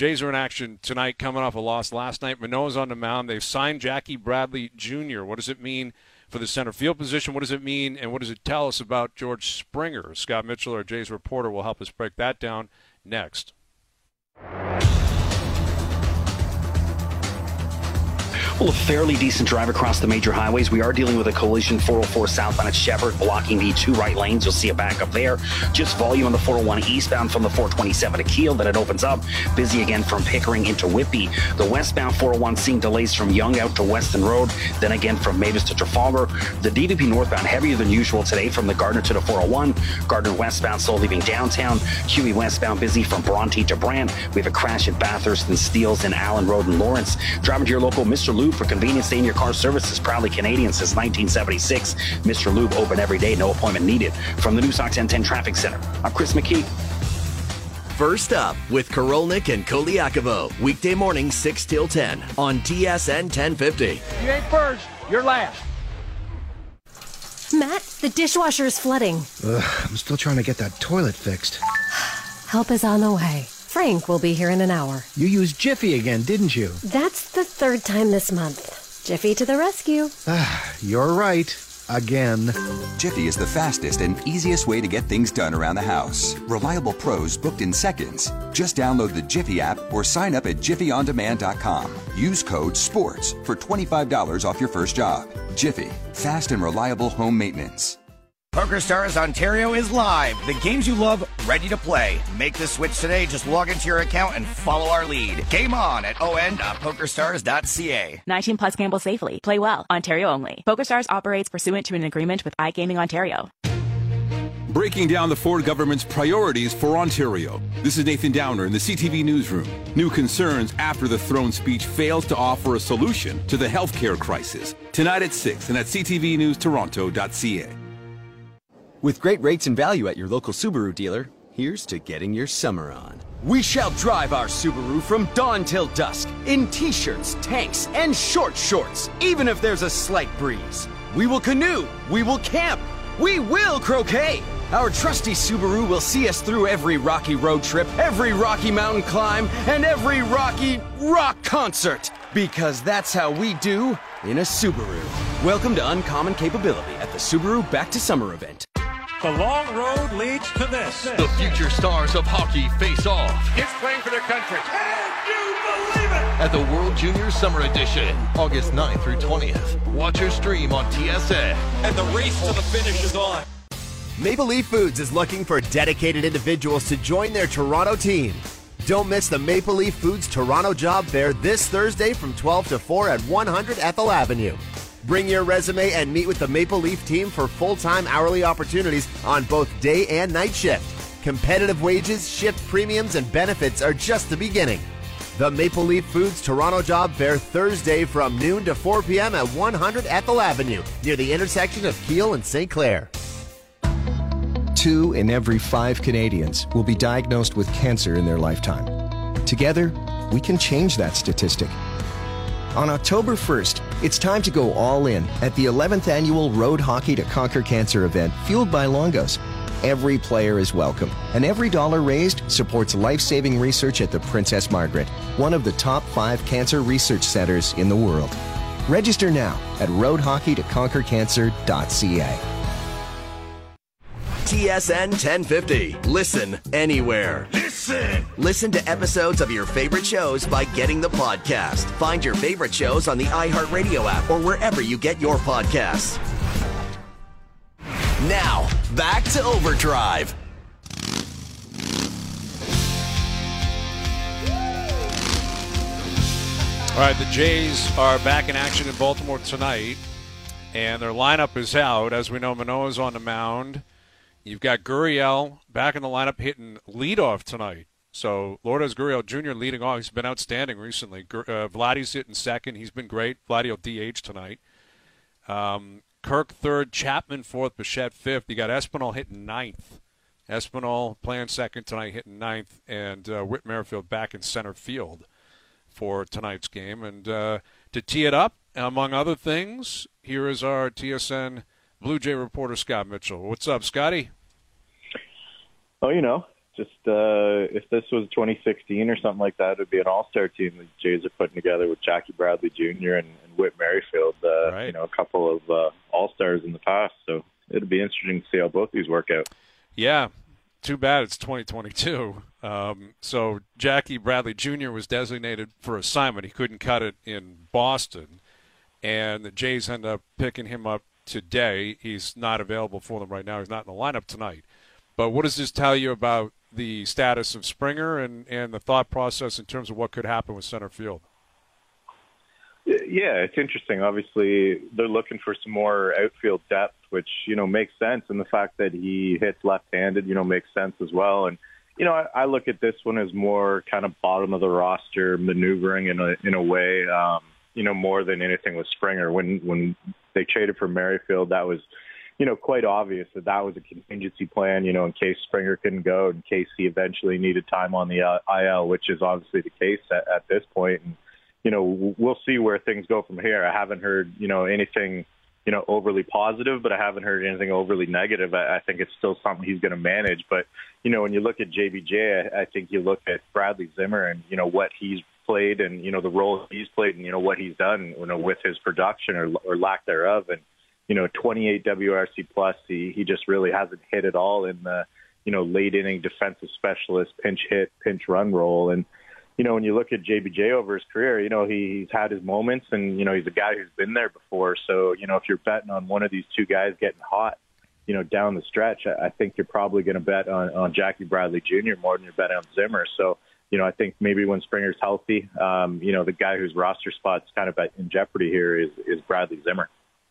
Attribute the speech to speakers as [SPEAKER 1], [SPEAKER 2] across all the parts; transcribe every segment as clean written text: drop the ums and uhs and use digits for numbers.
[SPEAKER 1] Jays are in action tonight, coming off a loss last night. Manoah's on the mound. They've signed Jackie Bradley Jr. What does it mean for the center field position? What does it mean, and what does it tell us about George Springer? Scott Mitchell, our Jays reporter, will help us break that down next.
[SPEAKER 2] Well, a fairly decent drive across the major highways. We are dealing with a collision 404 southbound at Shepherd, blocking the two right lanes. You'll see a backup there. Just volume on the 401 eastbound from the 427 to Kiel. Then it opens up. Busy again from Pickering into Whitby. The westbound 401 seeing delays from Young out to Weston Road. Then again from Mavis to Trafalgar. The DVP northbound heavier than usual today from the Gardner to the 401. Gardner westbound still leaving downtown. Huey westbound busy from Bronte to Brant. We have a crash at Bathurst and Steeles and Allen Road in Lawrence. Driving to your local Mr. Lube for convenience. Stay in your car services, proudly Canadian since 1976. Mr. Lube open every day, no appointment needed. From the Newsox 1010 Traffic Center, I'm Chris McKee.
[SPEAKER 3] First up with Korolnik and Koliakovo, weekday morning 6 till 10 on TSN 1050.
[SPEAKER 4] You ain't first, you're last.
[SPEAKER 5] Matt, the dishwasher is flooding.
[SPEAKER 6] I'm still trying to get that toilet fixed.
[SPEAKER 5] Help is on the way. Frank will be here in an hour.
[SPEAKER 6] You used Jiffy again, didn't you?
[SPEAKER 5] That's the third time this month. Jiffy to the rescue.
[SPEAKER 6] You're right. Again.
[SPEAKER 7] Jiffy is the fastest and easiest way to get things done around the house. Reliable pros booked in seconds. Just download the Jiffy app or sign up at jiffyondemand.com. Use code SPORTS for $25 off your first job. Jiffy, fast and reliable home maintenance.
[SPEAKER 8] PokerStars Ontario is live. The games you love, ready to play. Make the switch today. Just log into your account and follow our lead. Game on at on.pokerstars.ca.
[SPEAKER 9] 19 plus gamble safely. Play well. Ontario only. PokerStars operates pursuant to an agreement with iGaming Ontario.
[SPEAKER 10] Breaking down the Ford government's priorities for Ontario. This is Nathan Downer in the CTV Newsroom. New concerns after the throne speech fails to offer a solution to the healthcare crisis. Tonight at 6 and at ctvnewstoronto.ca.
[SPEAKER 11] With great rates and value at your local Subaru dealer, here's to getting your summer on. We shall drive our Subaru from dawn till dusk in t-shirts, tanks, and short shorts, even if there's a slight breeze. We will canoe, we will camp, we will croquet. Our trusty Subaru will see us through every rocky road trip, every rocky mountain climb, and every rocky rock concert. Because that's how we do in a Subaru. Welcome to Uncommon Capability at the Subaru Back to Summer event.
[SPEAKER 12] The long road leads to this.
[SPEAKER 13] The future stars of hockey face off.
[SPEAKER 12] Kids playing for their country. Can you believe it?
[SPEAKER 13] At the World Junior Summer Edition, August 9th through 20th. Watch your stream on TSN.
[SPEAKER 12] And the race to the finish is on.
[SPEAKER 14] Maple Leaf Foods is looking for dedicated individuals to join their Toronto team. Don't miss the Maple Leaf Foods Toronto Job Fair this Thursday from 12 to 4 at 100 Ethel Avenue. Bring your resume and meet with the Maple Leaf team for full-time hourly opportunities on both day and night shift. Competitive wages, shift premiums, and benefits are just the beginning. The Maple Leaf Foods Toronto Job Fair Thursday from noon to 4 p.m. at 100 Ethel Avenue, near the intersection of Keele and St. Clair.
[SPEAKER 15] 2 in every 5 Canadians will be diagnosed with cancer in their lifetime. Together, we can change that statistic. On October 1st, it's time to go all in at the 11th annual Road Hockey to Conquer Cancer event fueled by Longos. Every player is welcome, and every dollar raised supports life-saving research at the Princess Margaret, one of the top 5 cancer research centers in the world. Register now at roadhockeytoconquercancer.ca.
[SPEAKER 3] TSN 1050. Listen anywhere. Listen to episodes of your favorite shows by getting the podcast. Find your favorite shows on the iHeartRadio app or wherever you get your podcasts. Now, back to Overdrive.
[SPEAKER 1] All right, the Jays are back in action in Baltimore tonight, and their lineup is out. As we know, Manoah's on the mound. You've got Gurriel back in the lineup hitting leadoff tonight. So Lourdes Gurriel Jr. leading off. He's been outstanding recently. Vladdy's hitting second. He's been great. Vladdy will DH tonight. Kirk third, Chapman fourth, Bichette fifth. You got Espinal hitting ninth. Espinal playing second tonight, hitting ninth. And Whit Merrifield back in center field for tonight's game. And to tee it up, among other things, here is our TSN Blue Jay reporter, Scott Mitchell. What's up, Scotty?
[SPEAKER 16] Oh, just if this was 2016 or something like that, it would be an all-star team the Jays are putting together with Jackie Bradley Jr. and Whit Merrifield,
[SPEAKER 1] right.
[SPEAKER 16] A couple of all-stars in the past. So it'll be interesting to see how both these work out.
[SPEAKER 1] Yeah, too bad it's 2022. So Jackie Bradley Jr. was designated for assignment. He couldn't cut it in Boston, and the Jays end up picking him up today. He's not available for them right now. He's not in the lineup tonight. But what does this tell you about the status of Springer and the thought process in terms of what could happen with center field?
[SPEAKER 16] Yeah, it's interesting. Obviously, they're looking for some more outfield depth, which, makes sense. And the fact that he hits left-handed, makes sense as well. And, I look at this one as more kind of bottom of the roster maneuvering in a way, more than anything with Springer. When they traded for Merrifield, that was, quite obvious that was a contingency plan, in case Springer couldn't go, in case he eventually needed time on the IL, which is obviously the case at this point. And, we'll see where things go from here. I haven't heard, anything, overly positive, but I haven't heard anything overly negative. I think it's still something he's going to manage. But, when you look at JBJ, I think you look at Bradley Zimmer and, what he's played and, the role he's played and, what he's done, with his production or lack thereof. And, 28 WRC plus, he just really hasn't hit it all in the, late inning defensive specialist, pinch hit, pinch run role. And, when you look at JBJ over his career, he's had his moments and, he's a guy who's been there before. So, if you're betting on one of these two guys getting hot, down the stretch, I think you're probably going to bet on Jackie Bradley Jr. more than you're betting on Zimmer. So, I think maybe when Springer's healthy, the guy whose roster spot's kind of in jeopardy here is Bradley Zimmer.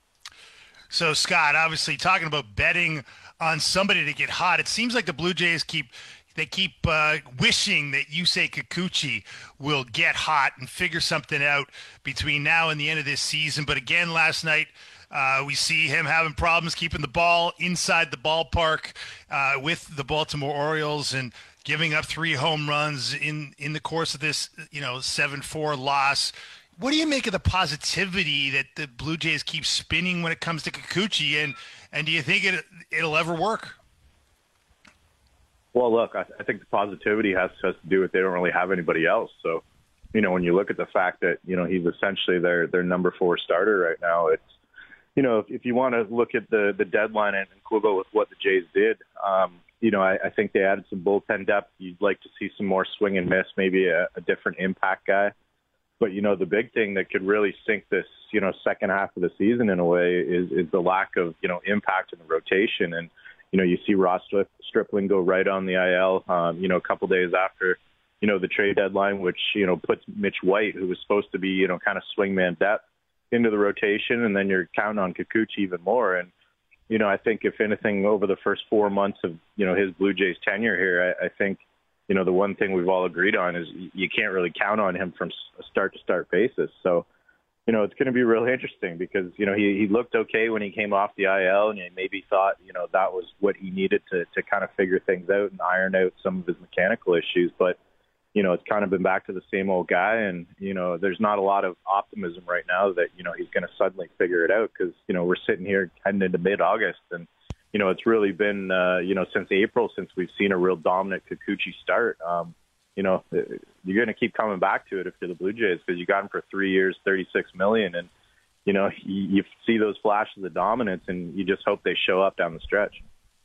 [SPEAKER 17] So, Scott, obviously talking about betting on somebody to get hot, it seems like the Blue Jays keep wishing that Yusei Kikuchi will get hot and figure something out between now and the end of this season. But again, last night, we see him having problems keeping the ball inside the ballpark with the Baltimore Orioles and giving up 3 home runs in the course of this, 7-4 loss. What do you make of the positivity that the Blue Jays keep spinning when it comes to Kikuchi, and do you think it'll ever work?
[SPEAKER 16] Well, look, I think the positivity has to do with they don't really have anybody else. So, when you look at the fact that, he's essentially their number 4 starter right now, it's, if you want to look at the deadline and quibble with what the Jays did, I think they added some bullpen depth. You'd like to see some more swing and miss, maybe a different impact guy. But, the big thing that could really sink this, second half of the season in a way is the lack of, impact in the rotation. And, you see Ross Stripling go right on the IL, a couple days after, the trade deadline, which, puts Mitch White, who was supposed to be, kind of swingman depth, into the rotation. And then you're counting on Kikuchi even more. And, I think if anything over the first 4 months of, his Blue Jays tenure here, I think, the one thing we've all agreed on is you can't really count on him from a start-to-start basis. So, it's going to be really interesting because, he looked okay when he came off the IL and he maybe thought, that was what he needed to kind of figure things out and iron out some of his mechanical issues. But, it's kind of been back to the same old guy. And, there's not a lot of optimism right now that, he's going to suddenly figure it out because, we're sitting here heading into mid-August and, it's really been, since April since we've seen a real dominant Kikuchi start. You're going to keep coming back to it if you're the Blue Jays because you got him for 3 years, $36 million. And, you see those flashes of dominance and you just hope they show up down the stretch.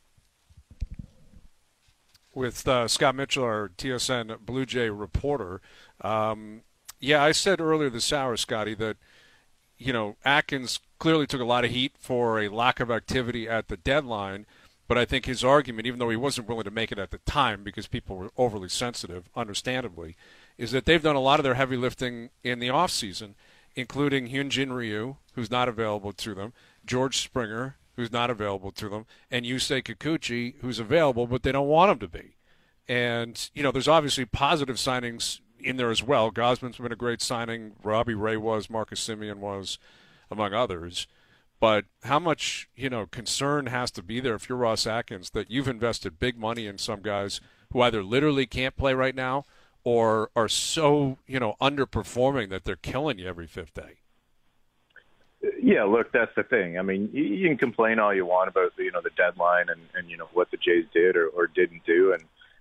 [SPEAKER 1] With Scott Mitchell, our TSN Blue Jay reporter. I said earlier this hour, Scotty, that, Atkins clearly took a lot of heat for a lack of activity at the deadline. But I think his argument, even though he wasn't willing to make it at the time because people were overly sensitive, understandably, is that they've done a lot of their heavy lifting in the offseason, including Hyunjin Ryu, who's not available to them, George Springer, who's not available to them, and Yusei Kikuchi, who's available, but they don't want him to be. And, there's obviously positive signings in there as well. Gosman's been a great signing. Robbie Ray was. Marcus Semien was, among others. But how much, concern has to be there if you're Ross Atkins that you've invested big money in some guys who either literally can't play right now or are so, underperforming that they're killing you every fifth day?
[SPEAKER 16] Yeah, look, that's the thing. I mean, you can complain all you want about, the deadline and what the Jays did or didn't do. And,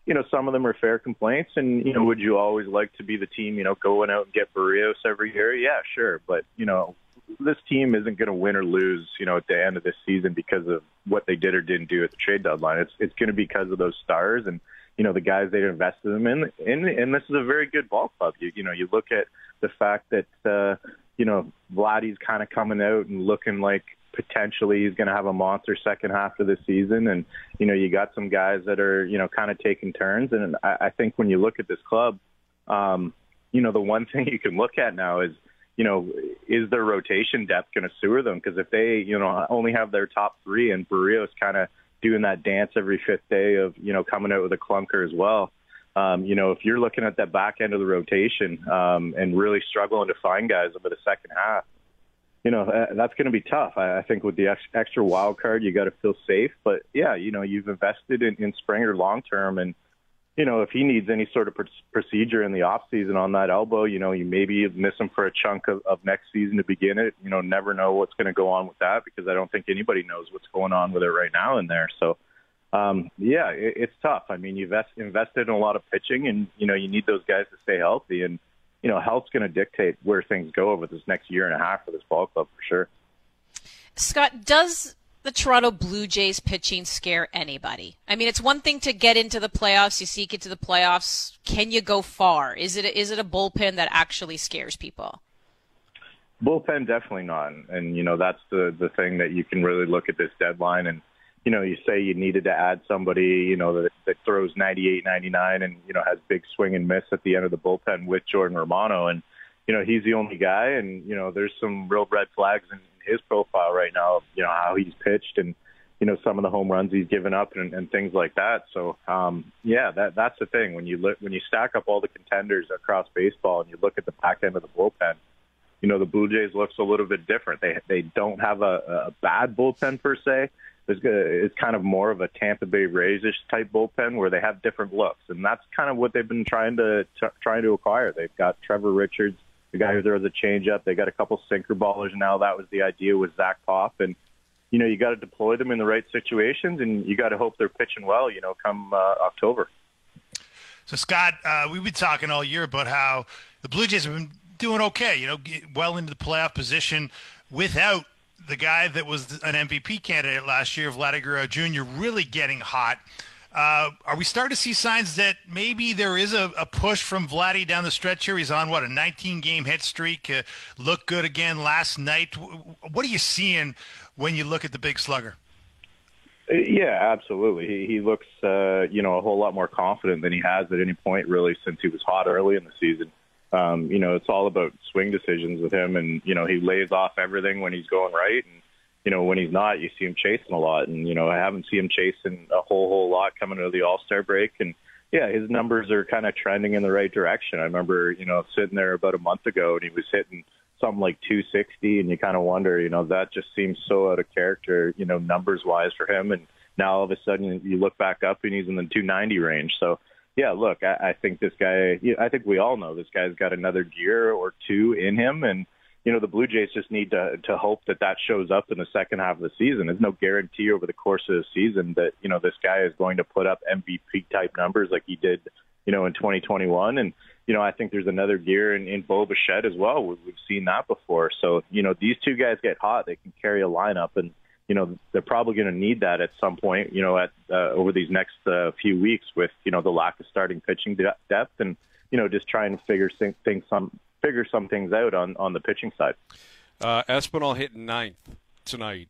[SPEAKER 16] some of them are fair complaints. And, would you always like to be the team, going out and get Barrios every year? Yeah, sure. But, this team isn't going to win or lose, at the end of this season because of what they did or didn't do at the trade deadline. It's going to be because of those stars and, the guys they invested them in. And this is a very good ball club. You look at the fact that, Vladdy's kind of coming out and looking like potentially he's going to have a monster second half of the season. And, you got some guys that are, kind of taking turns. And I think when you look at this club, the one thing you can look at now is, is their rotation depth going to sewer them? Because if they, only have their top three and Barrios kind of doing that dance every fifth day of, coming out with a clunker as well, if you're looking at that back end of the rotation and really struggling to find guys over the second half, that's going to be tough. I think with the extra wild card, you got to feel safe. But, yeah, you've invested in Springer long-term. And, if he needs any sort of procedure in the offseason on that elbow, you maybe miss him for a chunk of next season to begin it. Never know what's going to go on with that because I don't think anybody knows what's going on with it right now in there. So, it's tough. I mean, you've invested in a lot of pitching and, you need those guys to stay healthy. And, health's going to dictate where things go over this next year and a half for this ball club for sure.
[SPEAKER 18] Scott, does the Toronto Blue Jays pitching scare anybody? I mean, it's one thing to get into the playoffs. You seek into the playoffs. Can you go far? Is it a bullpen that actually scares people?
[SPEAKER 16] Bullpen, definitely not. And, that's the thing that you can really look at this deadline and, you say you needed to add somebody, that throws 98, 99 and, has big swing and miss at the end of the bullpen with Jordan Romano. And, he's the only guy. And, there's some real red flags in his profile right now, how he's pitched and, some of the home runs he's given up and things like that. So, that's the thing. When you stack up all the contenders across baseball and you look at the back end of the bullpen, the Blue Jays looks a little bit different. They don't have a bad bullpen per se. It's kind of more of a Tampa Bay Rays-ish type bullpen where they have different looks, and that's kind of what they've been trying to acquire. They've got Trevor Richards, the guy who throws a changeup. They got a couple sinker ballers now. That was the idea with Zach Pop, and you got to deploy them in the right situations, and you got to hope they're pitching well. Come October.
[SPEAKER 17] So Scott, we've been talking all year about how the Blue Jays have been doing okay. Well into the playoff position without the guy that was an MVP candidate last year, Vladdy Guerrero Jr., really getting hot. Are we starting to see signs that maybe there is a push from Vladdy down the stretch here? He's on, a 19-game hit streak, looked good again last night. What are you seeing when you look at the big slugger?
[SPEAKER 16] Yeah, absolutely. He looks, a whole lot more confident than he has at any point, really, since he was hot early in the season. It's all about swing decisions with him, and, he lays off everything when he's going right. And, when he's not, you see him chasing a lot. And, I haven't seen him chasing a whole lot coming into the All-Star break. And, yeah, his numbers are kind of trending in the right direction. I remember, sitting there about a month ago, and he was hitting something like 260, and you kind of wonder, that just seems so out of character, numbers-wise for him. And now all of a sudden you look back up, and he's in the 290 range. So, yeah, look, I think this guy, I think we all know this guy's got another gear or two in him. And, the Blue Jays just need to hope that shows up in the second half of the season. There's no guarantee over the course of the season that, this guy is going to put up MVP-type numbers like he did, in 2021. And, I think there's another gear in Bo Bichette as well. We've seen that before. So, these two guys get hot. They can carry a lineup. And, they're probably going to need that at some point, over these next few weeks with, the lack of starting pitching depth and, just trying to figure some things out on the pitching side.
[SPEAKER 1] Espinal hit ninth tonight.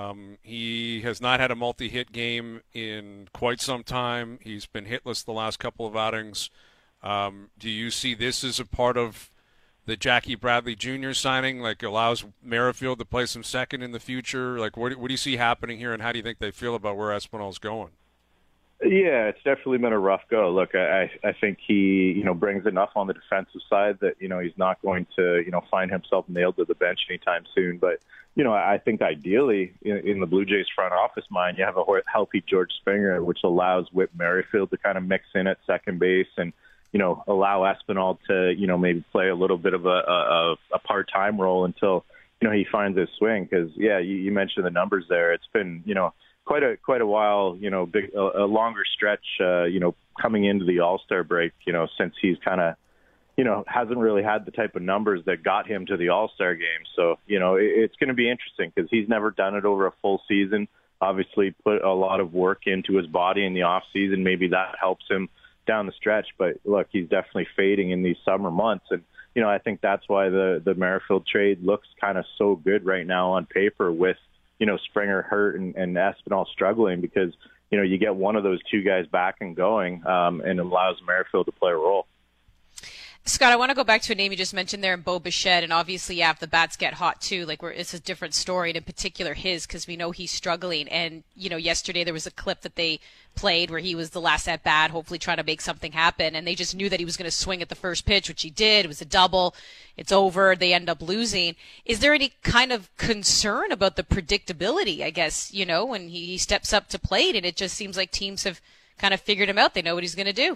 [SPEAKER 1] He has not had a multi-hit game in quite some time. He's been hitless the last couple of outings. Do you see this as a part of the Jackie Bradley Jr. signing, like allows Merrifield to play some second in the future? Like, what do you see happening here, and how do you think they feel about where Espinal's going?
[SPEAKER 16] Yeah, it's definitely been a rough go. Look, I think he, brings enough on the defensive side that, he's not going to, find himself nailed to the bench anytime soon. But, I think ideally in the Blue Jays front office mind, you have a healthy George Springer, which allows Whit Merrifield to kind of mix in at second base and, allow Espinal to, maybe play a little bit of a part-time role until, he finds his swing. Because, yeah, you mentioned the numbers there. It's been, quite a while, a longer stretch, coming into the All-Star break, since he's kind of, hasn't really had the type of numbers that got him to the All-Star game. So, it's going to be interesting because he's never done it over a full season. Obviously put a lot of work into his body in the off season. Maybe that helps him down the stretch, but look, he's definitely fading in these summer months. And, I think that's why the Merrifield trade looks kind of so good right now on paper with, Springer hurt and Espinal struggling because, you get one of those two guys back and going, and it allows Merrifield to play a role.
[SPEAKER 18] Scott, I want to go back to a name you just mentioned there in Bo Bichette, and obviously, if the bats get hot too, it's a different story, and in particular his, because we know he's struggling. And, yesterday there was a clip that they played where he was the last at bat, hopefully trying to make something happen, and they just knew that he was going to swing at the first pitch, which he did. It was a double. It's over. They end up losing. Is there any kind of concern about the predictability, I guess, when he steps up to plate, and it just seems like teams have kind of figured him out. They know what he's going to do.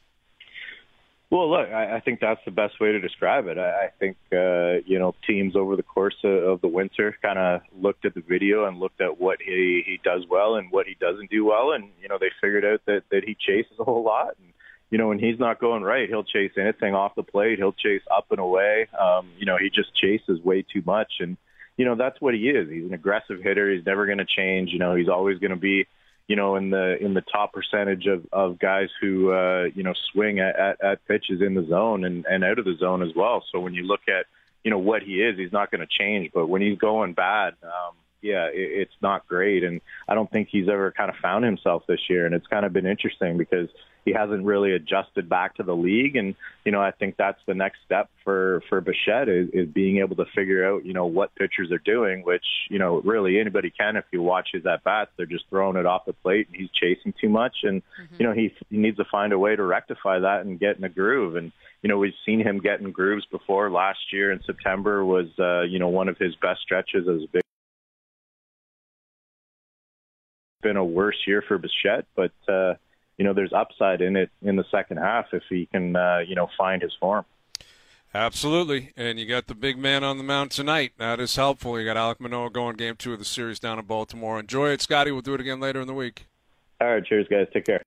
[SPEAKER 16] Well, look, I think that's the best way to describe it. I think, teams over the course of the winter kind of looked at the video and looked at what he does well and what he doesn't do well. And, they figured out that he chases a whole lot. And, when he's not going right, he'll chase anything off the plate. He'll chase up and away. He just chases way too much. And, that's what he is. He's an aggressive hitter. He's never going to change. He's always going to be, in the top percentage of guys who, swing at pitches in the zone and out of the zone as well. So when you look at, what he is, he's not going to change. But when he's going bad, it's not great. And I don't think he's ever kind of found himself this year. And it's kind of been interesting because he hasn't really adjusted back to the league. And, I think that's the next step for Bichette is being able to figure out, what pitchers are doing, which, really anybody can if you watch his at-bats. They're just throwing it off the plate and he's chasing too much. And, he needs to find a way to rectify that and get in a groove. And, we've seen him get in grooves before. Last year in September was, one of his best stretches as a big. Been a worse year for Bichette, but, there's upside in it in the second half if he can, find his form.
[SPEAKER 1] Absolutely. And you got the big man on the mound tonight. That is helpful. You got Alek Manoah going game 2 of the series down in Baltimore. Enjoy it, Scotty. We'll do it again later in the week.
[SPEAKER 16] All right. Cheers, guys. Take care.